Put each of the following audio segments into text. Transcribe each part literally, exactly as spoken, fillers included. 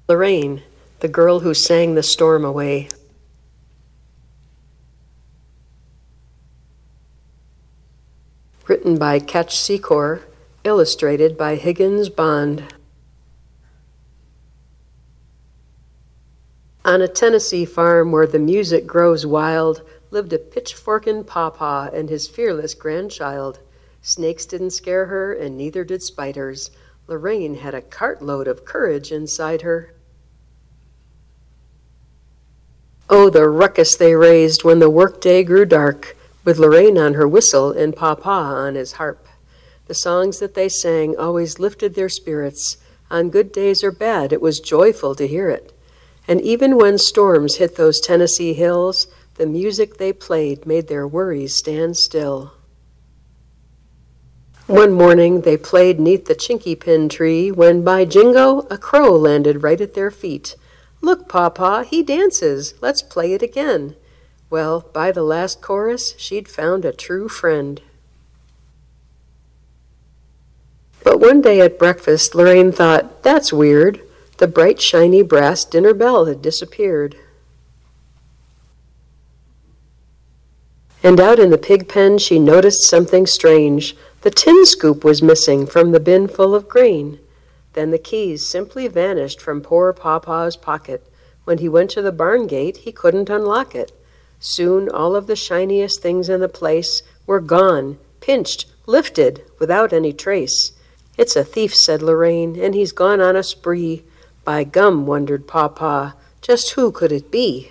Lorraine, the girl who sang the storm away. Written by Ketch Secor, illustrated by Higgins Bond. On a Tennessee farm where the music grows wild, lived a pitchforkin' pawpaw and his fearless grandchild. Snakes didn't scare her, and neither did spiders. Lorraine had a cartload of courage inside her. Oh, the ruckus they raised when the workday grew dark, with Lorraine on her whistle and Pawpaw on his harp. The songs that they sang always lifted their spirits. On good days or bad, it was joyful to hear it. And even when storms hit those Tennessee hills, the music they played made their worries stand still. One morning they played 'neath the chinky pin tree, when by jingo, a crow landed right at their feet. "Look, Pawpaw, he dances, let's play it again." Well, by the last chorus, she'd found a true friend. But one day at breakfast, Lorraine thought, that's weird. The bright, shiny brass dinner bell had disappeared. And out in the pig pen, she noticed something strange. The tin scoop was missing from the bin full of grain. Then the keys simply vanished from poor Pawpaw's pocket. When he went to the barn gate, he couldn't unlock it. Soon all of the shiniest things in the place were gone, pinched, lifted, without any trace. "It's a thief," said Lorraine, "and he's gone on a spree." By gum, wondered Pawpaw, just who could it be?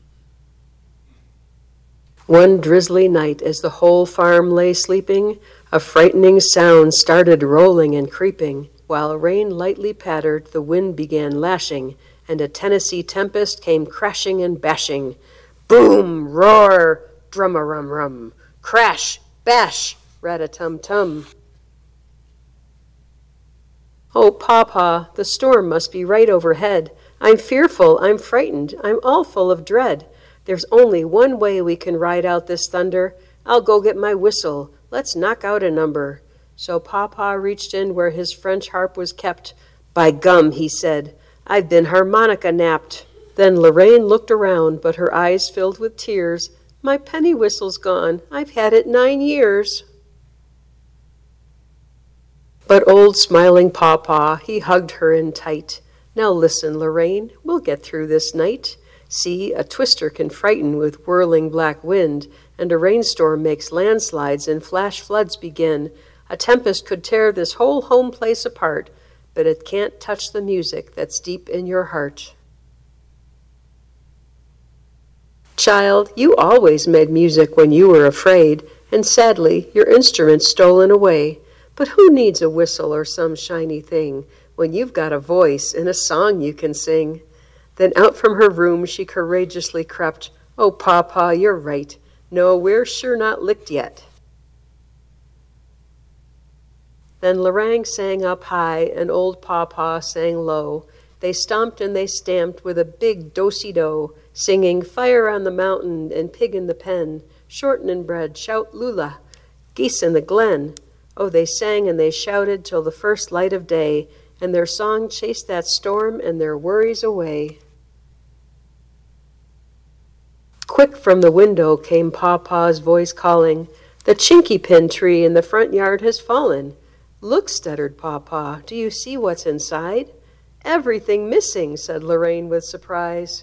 One drizzly night, as the whole farm lay sleeping, a frightening sound started rolling and creeping. While rain lightly pattered, the wind began lashing, and a Tennessee tempest came crashing and bashing. Boom, roar, drum-a-rum-rum, crash, bash, rat-a-tum-tum. "Oh, Pawpaw, the storm must be right overhead. I'm fearful, I'm frightened, I'm all full of dread. There's only one way we can ride out this thunder. I'll go get my whistle. Let's knock out a number." So Pawpaw reached in where his French harp was kept. "By gum," he said, "I've been harmonica napped." Then Lorraine looked around, but her eyes filled with tears. "My penny whistle's gone. I've had it nine years." But old smiling Pawpaw, he hugged her in tight. "Now listen, Lorraine, we'll get through this night. See, a twister can frighten with whirling black wind, and a rainstorm makes landslides and flash floods begin. A tempest could tear this whole home place apart, but it can't touch the music that's deep in your heart." Child, you always made music when you were afraid, and sadly, your instrument's stolen away. But who needs a whistle or some shiny thing when you've got a voice and a song you can sing? Then out from her room she courageously crept. "Oh, Pawpaw, you're right. No, we're sure not licked yet." Then Lorraine sang up high, and old Pawpaw sang low. They stomped and they stamped with a big do-si-do, singing "Fire on the mountain" and "Pig in the pen," "Shortening bread, shout Lula," "Geese in the glen." Oh, they sang and they shouted till the first light of day, and their song chased that storm and their worries away. Quick from the window came Pawpaw's voice calling, "The chinky pin tree in the front yard has fallen." "Look," stuttered Pawpaw, "do you see what's inside?" "Everything missing," said Lorraine with surprise.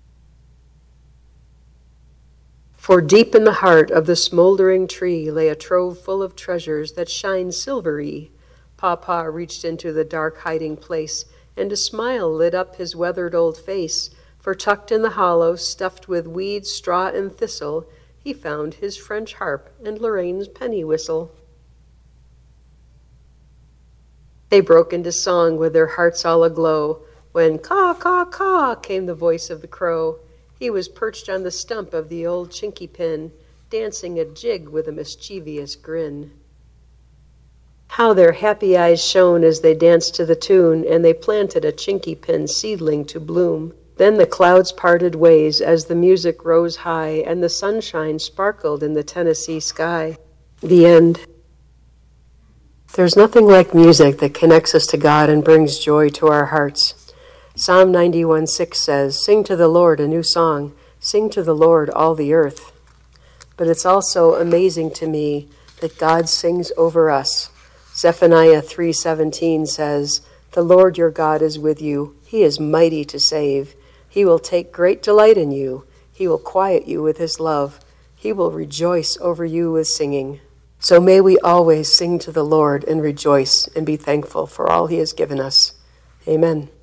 For deep in the heart of the smoldering tree lay a trove full of treasures that shine silvery. Pawpaw reached into the dark hiding place, and a smile lit up his weathered old face, for tucked in the hollow, stuffed with weeds, straw, and thistle, he found his French harp and Lorraine's penny whistle. They broke into song with their hearts all aglow, when caw, caw, caw came the voice of the crow. He was perched on the stump of the old chinky pin, dancing a jig with a mischievous grin. How their happy eyes shone as they danced to the tune, and they planted a chinky pin seedling to bloom. Then the clouds parted ways as the music rose high, and the sunshine sparkled in the Tennessee sky. The end. There's nothing like music that connects us to God and brings joy to our hearts. Psalm ninety-one six says, "Sing to the Lord a new song. Sing to the Lord all the earth." But it's also amazing to me that God sings over us. Zephaniah three seventeen says, "The Lord your God is with you. He is mighty to save. He will take great delight in you. He will quiet you with his love. He will rejoice over you with singing." So may we always sing to the Lord and rejoice and be thankful for all he has given us. Amen.